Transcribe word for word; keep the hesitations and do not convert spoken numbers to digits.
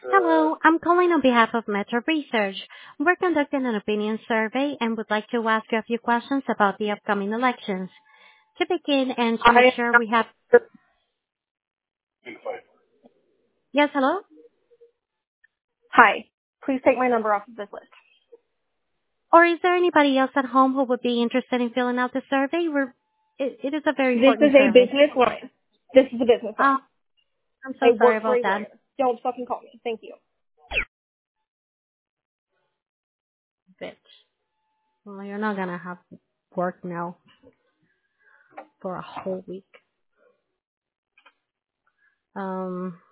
Hello, I'm calling on behalf of Metro Research. We're conducting an opinion survey and would like to ask you a few questions about the upcoming elections. To begin and to make I sure we have... Yes, hello? Hi. Please take my number off of this list. Or is there anybody else at home who would be interested in filling out the survey? We're, it, it is a very This is important a survey. business line. This is a business Oh, line. I'm I so sorry work for about a that. lawyer. Don't fucking call me. Thank you. Bitch. Well, you're not gonna have work now for a whole week. Um...